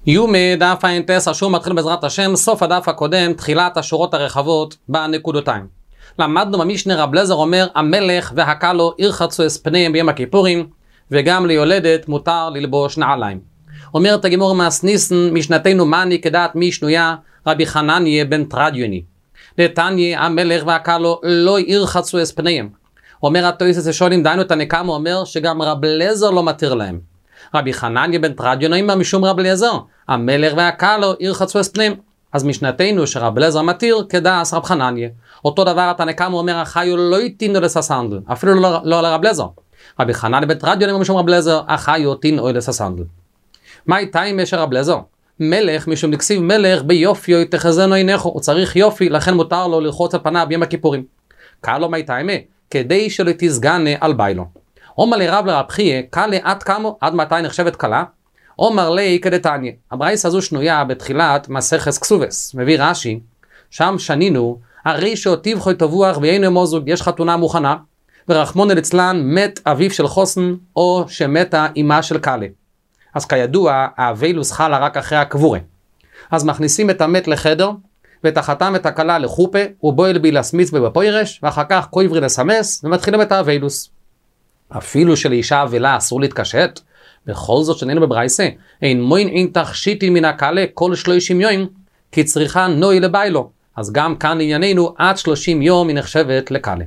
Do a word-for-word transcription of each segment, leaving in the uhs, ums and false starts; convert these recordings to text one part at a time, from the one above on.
יומי דף האינטס, השור מתחיל בעזרת השם, סוף הדף הקודם, תחילת השורות הרחבות בנקודותיים. למדנו במשנה רב אליעזר אומר, המלך והכלו ירחצו את פניהם ביום הכיפורים, וגם ליולדת מותר ללבוש נעליים. אומרת הגמרא מסניסן, משנתנו מאני כדעת מי שנויה, רבי חנניה בן תרדיוני. דתניא המלך והכלו לא ירחצו את פניהם. אומר התוספות שואלים, דיינו את הנקמה, אומר שגם רב אליעזר לא מתיר להם. רבי חנניה בן תרדיוני אומר משום רב אליעזר, המלך והכלו ירחצו את פניהם. אז משנתנו שרב אליעזר מתיר כדעת רב חנניה. אותו דבר התנקמה אומר, החיו לא יתינו לססנדל, אפילו לא, לא לרב אליעזר. רבי חנניה בן תרדיוני אומר משום רב אליעזר, החיו יתינו לססנדל. מה איתה עם של רב אליעזר? מלך, משום דכסיב מלך ביופיו תחזינו עיניך, הוא צריך יופי, לכן מותר לו לרחוץ על פניו ביום הכיפורים. קלו מה איתה עם? כדי שלא תסגנה על ביילו. אומר לי רב לרב חייא, קלה עד כמו, עד מתי נחשבת קלה? אומר לי כדתניא, הברייתא הזו שנויה בתחילת מסכת כסובס, מביא רש"י, שם שנינו, הרי שאותיו חוי תבוח ואינו מוזוג, יש חתונה מוכנה, ורחמנא ליצלן מת אביו של חוסן, או שמתה אמה של קלה. אז כידוע, האבילוס חלה רק אחרי הקבורה. אז מכניסים את המת לחדר, ואת החתם ואת הכלה לחופה, ובועל בי לסמיץ ובפוירש, ואחר כך קויברי לסמס, ומתחילים את האבילוס. אפילו שלאישה אבלה אסור להתקשט, בכל זאת שננו בברייתא, אין מוין אין תכשיטין מן הכלה כל שלושים יום, כי צריכה נוי לביילו. אז גם כאן ענייננו, עד שלושים יום היא נחשבת לקלה.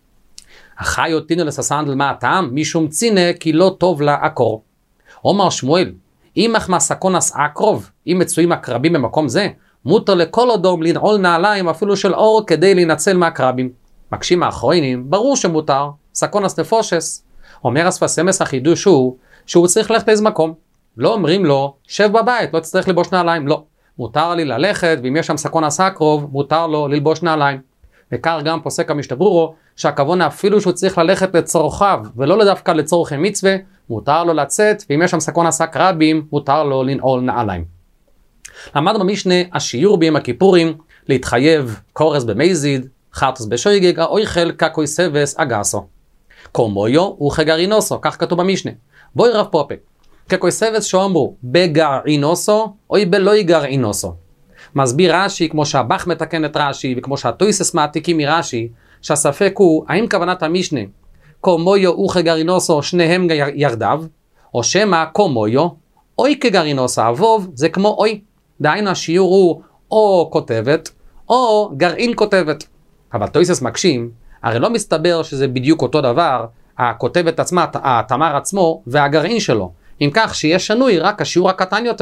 החיו תינו לססנדל מה הטעם? משום צינה כי לא טוב לה עקור. אומר שמואל, אם מחמא סקונס עקרוב, אם מצויים הקרבים במקום זה, מותר לכל אדום לנעול נעליים אפילו של אור כדי להינצל מהקרבים. מקשים האחרונים, ברור שמותר, סקונס נפושס. אומר הספסמס החידוש הוא, שהוא צריך ללכת לאיזה מקום. לא אומרים לו, שב בבית, לא תצטרך ללבוש נעליים, לא. מותר לי ללכת, ואם יש שם סקונס עקרוב, מותר לו ללבוש נעליים. וכך גם פוסק המשנה ברורו, שהכוונה אפילו שהוא צריך ללכת לצורכיו, ולא דווקא לצורכי מצווה, מותר לו לצאת, ואם יש שם סקונס עקרבים, מותר לו לנעול נעליים. למדנו במשנה, השיעור ביום הכיפורים, להתחייב קורס במזיד, חרטוס בשויגג, האויכל כקויסבס אגסו. קומויו הוא כגרעינוסו, כך כתוב במשנה. בואי רב פופה, כקויסבס שאומרו, בגרעינוסו, או בלוי גרעינוסו. מסביר רש"י, כמו שהבח מתקן את רש"י, וכמו שהטויסס מעתיקים מרש"י, שהספק הוא, האם כוונת המשנה, קומויו הוא כגרעינוסו, שניהם ירדיו, או שמה קומויו, אוי כגרעינוסו, אבוב, זה כמו אוי. דהיינו השיעור הוא או כותבת, או גרעין כותבת. אבל טויסס מקשים, הרי לא מסתבר שזה בדיוק אותו דבר, הכותבת עצמה, התמר עצמו, והגרעין שלו. אם כך שיש שנוי רק השיעור הקטן יותר.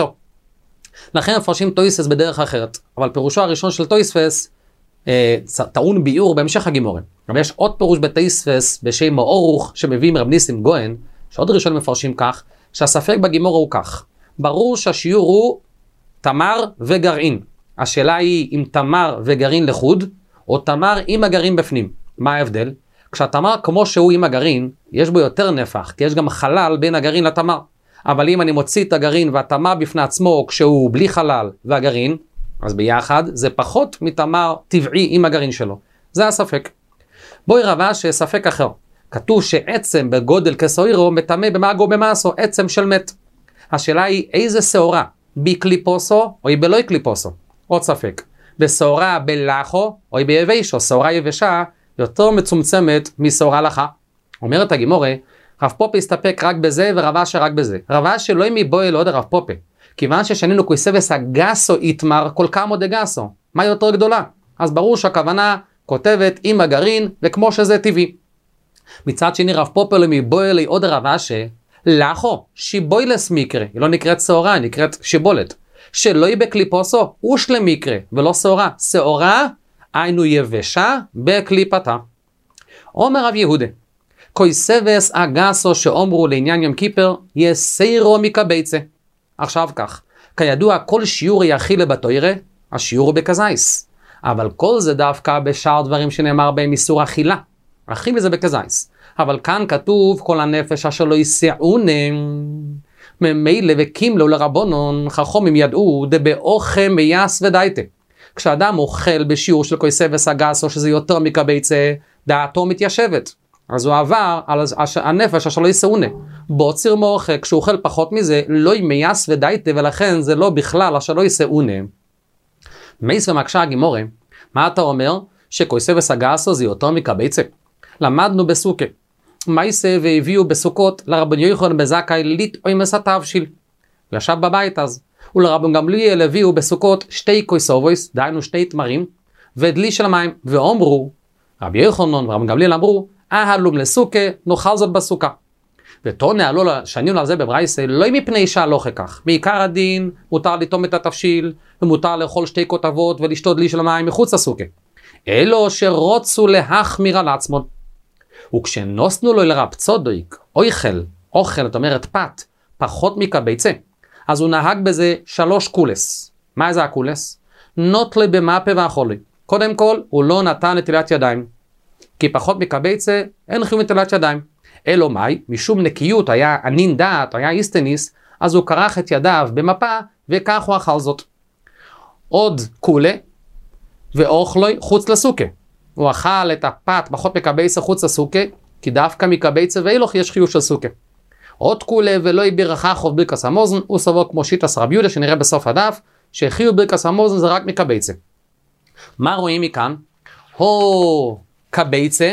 לכן מפרשים טויסס בדרך אחרת. אבל פירושו הראשון של טויספס, אה, טעון ביור בהמשך הגימורים. אבל יש עוד פירוש בטויספס בשם מאורוך שמביאים רב ניסים גוהן, שעוד ראשון מפרשים כך, שהספק בגימור הוא כך. ברור שהשיעור הוא תמר וגרעין. השאלה היא אם תמר וגרעין לחוד, או תמר עם הגרעין בפנים. מה ההבדל? כשהתמר כמו שהוא עם הגרעין, יש בו יותר נפח, כי יש גם חלל בין הגרעין לתמר. אבל אם אני מוציא את הגרעין והתמר בפני עצמו כשהוא בלי חלל והגרעין, אז ביחד זה פחות מתמר טבעי עם הגרעין שלו. זה הספק. בואי רבה שספק אחר. כתוב שעצם בגודל כסוירו מטמא במאגו במאסו, עצם של מת. השאלה היא איזה שעורה, בקליפוסו או בלוי קליפוסו. עוד ספק. בשעורה בלחו או ביבשו, שעורה יבשה יותר מצומצמת משעורה לחה. אומרת הגימורה, רב פופה הסתפק רק בזה ורב אשר רק בזה. רב אשר לא מבואל עוד הרב פופה. כיוון ששנינו קויסבס הגסו איתמר כל כמה דגסו. מה יותר גדולה? אז ברור שהכוונה כותבת עם הגרעין וכמו שזה טבעי. מצד שני רב פופה לא מבואל עוד הרב אשר, לחו, שיבוילס מקרה. היא לא נקראת שעורה, היא נקראת שיבולת. שלא יהיה בקליפוסו, אושלה מקרה, ולא שעורה. שעורה, היינו יבשה בקליפתה. אומר רב יהודה, קויסבס אגסו שאומרו לעניין יום כיפר, יסיירו מקבצה. עכשיו כך, כידוע כל שיעור יחילה בתוירה, השיעור הוא בכזייס. אבל כל זה דווקא בשאר דברים שנאמר בהם איסור אכילה. אכילה זה בכזייס. אבל כאן כתוב כל הנפש אשר לא יסעונם. ממילא וקימלו לרבונון, חכמים ידעו דבאוכם מייס ודייתה. כשאדם אוכל בשיעור של קויסבס אגסו שזה יותר מקבצה, דעתו מתיישבת. אז הוא עבר על הנפש אשר לא יסעונה. בוצר מורחק, כשהוא אוכל פחות מזה, לא ימייס ודייטה, ולכן זה לא בכלל, אשר לא יסעונה. מייס ומקשה הגימורה, מה אתה אומר? שכויסה וסגסו זה יותר מקבצה. למדנו בסוכה. מייסה והביאו בסוכות לרבן יוחנן בזכאי לטעוי מסתבשיל. הוא ישב בבית אז. ולרבן גמליאל הביאו בסוכות שתי כויסובויס, דהיינו שתי תמרים, ודלי של המים, ואומרו, רבי יוחנן ורבן גמליאל אמרו, אהלום לסוכה, נאכל זאת בסוכה. ותונה עלו שנינו על זה בברייסה, לא מפני שהלוך כך. מעיקר הדין, מותר לטום את התבשיל, ומותר לאכול שתי כותבות ולשתות דלי של המים מחוץ לסוכה. אלו שרוצו להחמיר על עצמם. וכשנוסנו לו לרב צודק, אויכל, אוכל, זאת אומרת פת, פחות מקבצה, אז הוא נהג בזה שלוש קולס. מה זה הקולס? נוטלי במאפה ואכולי. קודם כל, הוא לא נתן נטילת ידיים. כי פחות מקבצה, אין חיוב נטילת ידיים. אלו מאי, משום נקיות, היה ענין דעת, היה איסטניס, אז הוא קרח את ידיו במפה, וכך הוא אכל זאת. עוד קולה, ואוכלוי חוץ לסוכה. הוא אכל את הפת פחות מקבצה חוץ לסוכה, כי דווקא מקבצה ואילוך יש חיוב של סוכה. עוד קולה ולא יבירכה חוב ברכס המוזן, הוא סבור כמו שיטס רבי יהודה שנראה בסוף הדף, שחיוב ברכס המוזן זה רק מקבצה. מה רואים מכאן? הו, קבצה,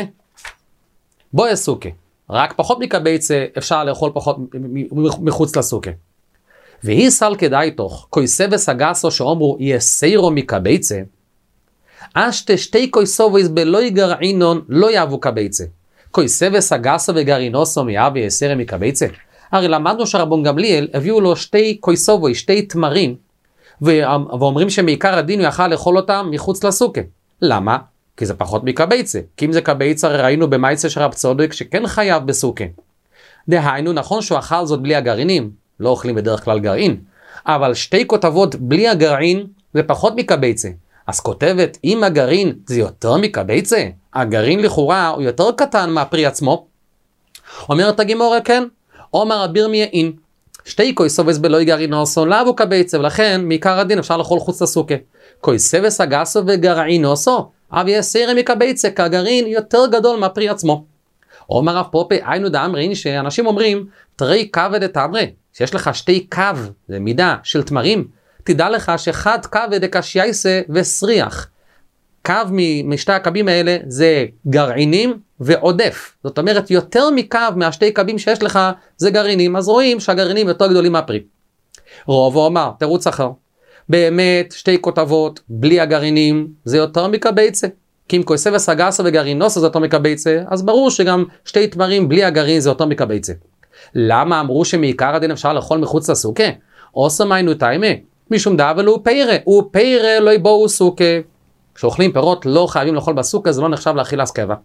בוא יסוכה. רק פחות מקבצה אפשר לאכול פחות מחוץ לסוכה. והיא סל כדאי תוך, כויסה וסגסו שאומרו יסיירו מקבצה, אשתה שתי כויסובויס בלוי גרעינון לא יאבו קבצה. כויסה וסגסו וגרעינוסו מיאבי יסיירו מקבצה. הרי למדנו שרבן גמליאל הביאו לו שתי כויסובויס, שתי תמרים, ואומרים שמעיקר הדין הוא יכל לאכול אותם מחוץ לסוכה. למה? כי זה פחות מקבצה. כי אם זה קבצה, הרי ראינו במייסה של רב צודק שכן חייב בסוכה. דהיינו, נכון שהוא אכל זאת בלי הגרעינים, לא אוכלים בדרך כלל גרעין, אבל שתי כותבות בלי הגרעין זה פחות מקבצה. אז כותבת, אם הגרעין זה יותר מקבצה, הגרעין לכאורה הוא יותר קטן מהפרי עצמו. אומרת הגימורה, כן, אומר רבי מיעין, שתי כויסובס בלוי גרעינוסו לאו קבצה, ולכן מעיקר הדין אפשר לאכול חוץ לסוכה. כויסה וסגסו וגרעינוסו, אבל יסיירה מקבצה, כי הגרעין יותר גדול מהפרי עצמו. אומר רב פופי, היינו דאמרין, שאנשים אומרים, תרי כבד את אמרי, שיש לך שתי קו, זה מידה של תמרים, תדע לך שחד כבד הקשייסה וסריח. קו משתי הקבים האלה זה גרעינים ועודף. זאת אומרת, יותר מקו מהשתי קבים שיש לך זה גרעינים, אז רואים שהגרעינים יותר גדולים מהפרי. רוב אומר, תירוץ אחר. באמת, שתי כותבות, בלי הגרעינים, זה יותר מקבצה. כי אם כויסה וסגסו וגרעינוסו זה יותר מקבצה, אז ברור שגם שתי תמרים בלי הגרעין זה יותר מקבצה. למה אמרו שמעיקר הדין אפשר לאכול מחוץ לסוכה? עושה מיינו תאימה, משום דאבל הוא פיירה, הוא פיירה לא יבואו סוכה. כשאוכלים פירות לא חייבים לאכול בסוכה, זה לא נחשב לאכילת קבע.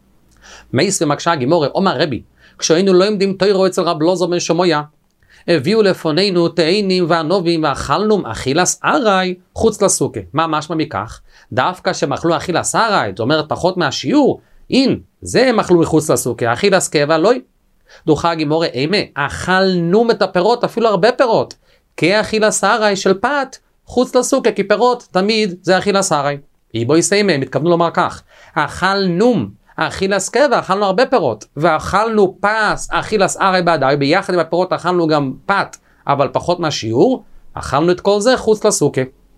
מייס ומקשה הגימורה, אומר רבי, כשהיינו לא עמדים תוירו אצל רב לוזו בן שמויה, הביאו לפנינו תאנים וענובים ואכלנו אכילס ארעי חוץ לסוכה. מה משמע מכך? דווקא שמאכלו אכילס ארעי, זאת אומרת פחות מהשיעור, אין, זה הם אכלו מחוץ לסוכה, אכילס קבע לא. דוחה הגימורה, אימה, אכלנו את הפירות, אפילו הרבה פירות, כאכילס ארעי של פת חוץ לסוכה, כי פירות תמיד זה אכילס ארעי. איבו יסיימה, הם התכוונו לומר כך, אכלנו אכילס קבע, אכלנו הרבה פירות, ואכלנו פס, אכילס ארעי בעדי, ביחד עם הפירות אכלנו גם פת, אבל פחות מהשיעור, אכלנו את כל זה חוץ לסוכה.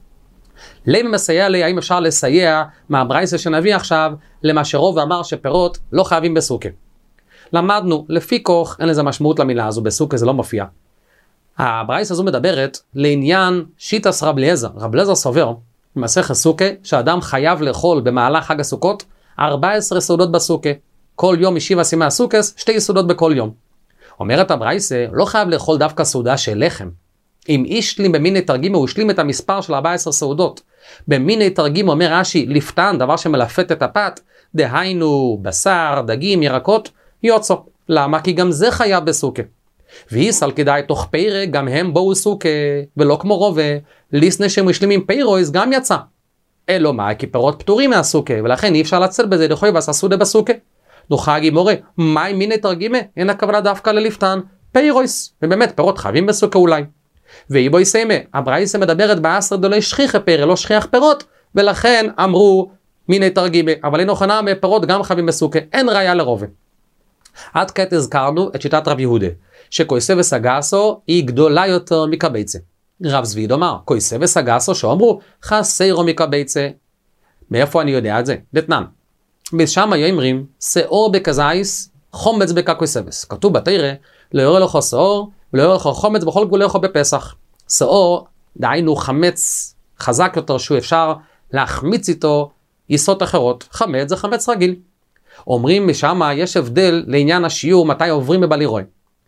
למה מסייע לי, האם אפשר לסייע מהברייסה שנביא עכשיו, למה שרוב אמר שפירות לא חייבים בסוכה. למדנו, לפי כוח, אין לזה משמעות למילה הזו, בסוכה זה לא מופיע. הברייסה הזו מדברת לעניין שיטס רב אליעזר. רב אליעזר סובר, במסכת סוכה, שאדם חייב לאכול במהלך חג הסוכות, ארבע עשרה סעודות בסוכה. כל יום משיבה סימי הסוכס, שתי סעודות בכל יום. אומרת הברייסה, לא חייב לאכול דווקא סעודה של לחם. אם אישלים במיני תרגימו, הוא השלים את המספר של ארבע עשרה סעודות. במיני תרגימו אומר רש"י, לפתן, דבר שמלפת את הפת, דהיינו בשר, דגים, ירקות, יוצא. למה? כי גם זה חייב בסוכה. ואיסל כדאי תוך פירה, גם הם בואו סוכה, ולא כמו רובה, ליסנה שהם משלימים פירויס גם יצא. אלו מה? כי פירות פטורים מהסוכה, ולכן אי אפשר לצל בזה, דחוי ועשסודה בסוכה. דוחה הגימורה, מה עם מיני תרגימה? אין הכוונה דווקא ללפתן, פירויס, ובאמת פירות חייבים בסוכה אולי. ואיבו יסיימה, הברייסה מדברת בעשר דולי שכיח פירה, לא שכיח פירות, ולכן אמרו מיני תרגימה, אבל אין הוכנה מפירות גם חייבים בסוכה, אין ראיה לרובה. עד כעת הזכרנו את שיטת רב יהודה, שקויסבס הגסו היא גדולה יותר מקבייצה. רב זביד אומר, קויסבס הגסו שאומרו חסרו מקבייצה. מאיפה אני יודע את זה? דתנן. בשם היומרים, שאור בקזייס, חומץ בקקויסבס. כתוב בתורה, לא יורה לך שאור, ולא יורה לך חומץ בכל גבולך בפסח. שאור, דהיינו חמץ חזק יותר שהוא אפשר להחמיץ איתו יסות אחרות. חמץ זה חמץ רגיל. אומרים משם יש הבדל לעניין השיעור מתי עוברים בבלירוי.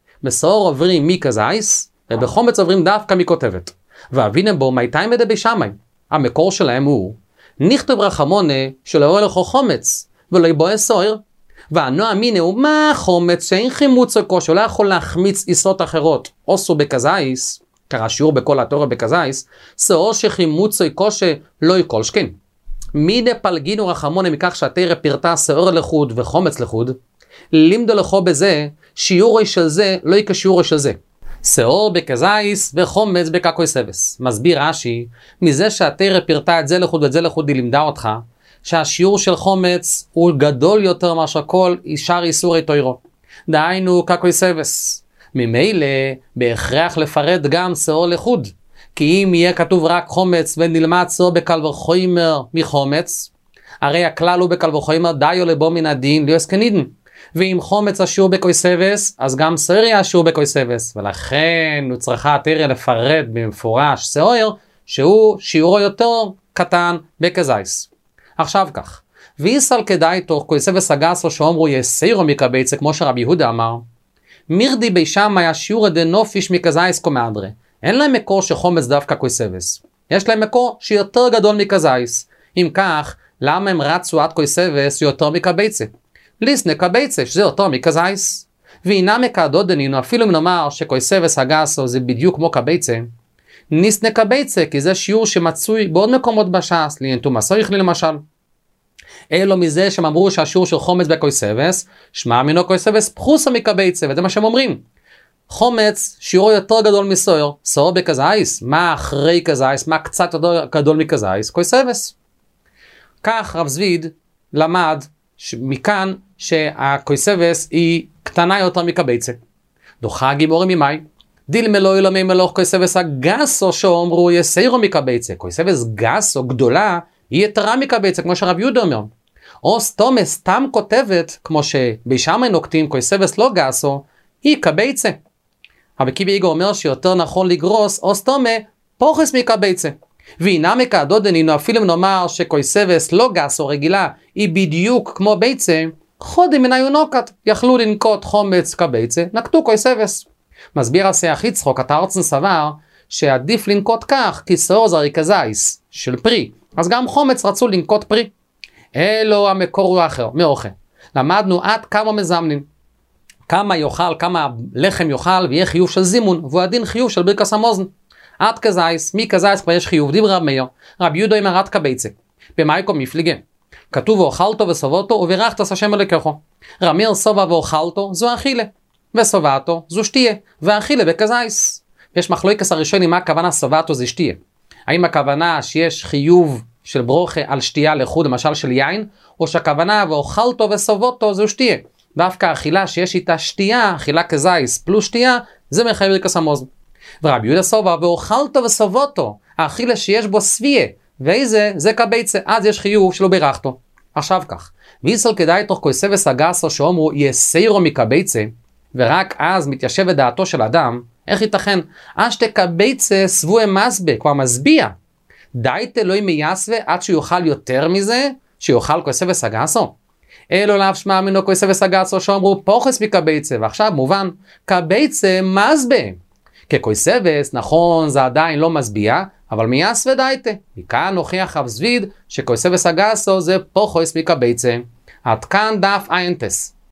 בשאור עוברים מקזייס, ובחומץ עוברים דווקא מכותבת. ואבינם בו מייתיים מדבי שמיים. המקור שלהם הוא, נכתוב רחמונה שלא יורה לך חומץ, ולא יבוא סוער. והנוע מיני הוא מה חומץ שאין חימוץ או קושי, לא יכול להחמיץ יסות אחרות. עושו בקזייס, קרא שיעור בכל התורה בקזייס, שאור שחימוץ או קושי לא יקול שכן. מידי פלגינו רחמונה מכך שהתורה פירטה שאור לחוד וחומץ לחוד, לימדו לכו בזה שיעורי של זה לא יקה שיעורי של זה. שאור בקזייס וחומץ בקקויסבס. מסביר רש"י, מזה שהתורה פירטה את זה לחוד ואת זה לחוד היא לימדה אותך, שהשיעור של חומץ הוא גדול יותר מאשר כל שאר איסורי תוירו. דהיינו קקויסבס. ממילא בהכרח לפרט גם שאור לחוד. כי אם יהיה כתוב רק חומץ ונלמד שאור בקל וחומר מחומץ, הרי הכלל הוא בקל וחומר דיו לבוא מן הדין ליוס כנידן. ואם חומץ השיעור בקויסבס, אז גם שאור יהיה השיעור בקויסבס. ולכן הוא צריכה התורה לפרט במפורש שאור שהוא שיעורו יותר קטן בקזייס. עכשיו כך, ויסל כדאי תוך קויסבס הגסו שאומרו יסירו מקבייצה, כמו שרבי יהודה אמר, מירדי בי שם היה שיעור דנופיש מקזייס קומדרה. אין להם מקור שחומץ דווקא קויסבס. יש להם מקור שיותר גדול מקזייס. אם כך, למה הם רצו עד קויסבס יותר מקבייצה? ליסנה קבייצה, שזה יותר מקזייס. והנה מקדוד דנינו, אפילו אם נאמר שקויסבס הגסו זה בדיוק כמו קבייצה, ניסנה קבייצה, כי זה שיעור שמצוי בעוד מקומות בש"ס, לענתום הסויכלי למשל. אלו מזה שהם אמרו שהשיעור של חומץ בקויסבס, שמע מינו קויסבס פחוסה מקבייצה, וזה מה שהם אומרים. חומץ שיעורו יותר גדול מסויר, סויר בקזייס, מה אחרי קזייס, מה קצת יותר גדול מקזייס, קויסבס. כך רב זביד למד מכאן שהקויסבס היא קטנה יותר מקבייצה. דוחה גימורים ממאי, דיל מלוא אלומי מלוך קויסבס הגסו שאומרו יסירו מקבייצה. קויסבס גסו גדולה היא יתרה מקבייצה, כמו שרב יהודה אומר. או סתומה סתם כותבת, כמו שבישמי נוקטים קויסבס לא גסו, היא קבייצה. רבי קיבי איגר אומר שיותר נכון לגרוס או סתומה פוחס מקבייצה. והנה מקדוד דנינו, אפילו נאמר שקויסבס לא גסו רגילה היא בדיוק כמו בייצה, חודים מן היונוקת, יכלו לנקוט חומץ קבייצה, נקטו קויסבס. מסביר השיח יצחוק, התארצן סבר שעדיף לנקוט כך, כי שאור זה ריקזייס של פרי, אז גם חומץ רצו לנקוט פרי. אלו המקור הוא אחר, מאוכל. למדנו עד כמה מזמנים. כמה יאכל, כמה לחם יאכל, ויהיה חיוב של זימון, והוא הדין חיוב של ברכס המאזן. עד כזייס, מי כזייס כבר יש חיוב, דיבר רב מאיר, רב יהודה אמר עד קבייצה. במייקו מפליגה. כתוב ואוכלתו וסובותו, וברכת עש השם אלוקיך. רב מאיר סובה ואוכלתו, זו אכילה. וסובתו, זו שתייה. ואכילה בכזייס. יש מחלוקת הראשונים, מה הכוונה סובתו זה שתייה. האם הכוונה שיש חיוב של ברוכה על שתייה לחוד, למשל של יין, או שהכוונה ואוכלתו וסובותו זו שתייה. דווקא אכילה שיש איתה שתייה, אכילה כזייס פלוס שתייה, זה מחייב ברכס המאזן. ורבי יהודה סובה ואוכלתו וסובותו, האכילה שיש בו סביה, ואיזה זה קבייצה, אז יש חיוב שלא בירכתו. עכשיו כך, ויסל כדאי תוך קויסבס הגסו שאומרו יסירו מקבייצה, ורק אז מתיישבת דעתו של אדם, איך ייתכן? אשתה קבייצה סבוה מסבה, כבר מסביע. דייתה לא מייסווה עד שיוכל יותר מזה, שיוכל קויסבס הגסו. אלו לאו שמע מינו קויסבס הגסו שאומרו פוחס מקבייצה, ועכשיו מובן, קבייצה מסבה. כקויסבס, נכון, זה עדיין לא מסביע, אבל מייסווה דייתה. מכאן נוכיח רב זביד שקויסבס הגסו זה פוחס מקבייצה. עד כאן דף איינטס.